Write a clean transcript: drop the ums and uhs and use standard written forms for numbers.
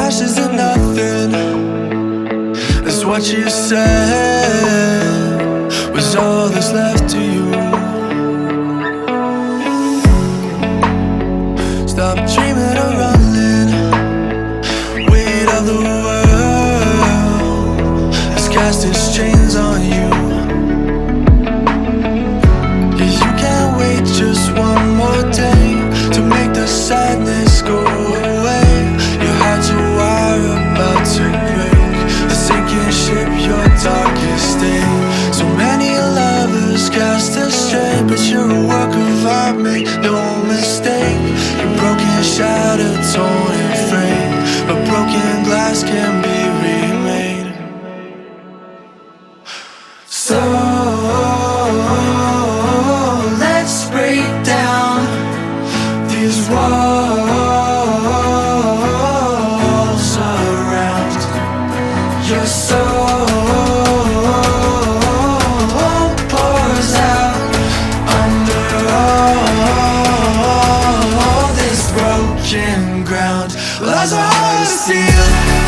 ashes are nothing, that's what you said was all that's left to you. Stop dreaming of running, weight of the world has cast its chains on you. Yeah, you can't wait just one more day to make the sadness go away. Your heart's a wire about to break, a sinking ship, your darkest day. So many lovers cast astray, but you're a work of art, make no mistake. You're broken, shattered, torn and frayed, but broken glass can be remade. So let's break down these walls around your soul. Pours out under all this broken ground. Lies are hard to steal.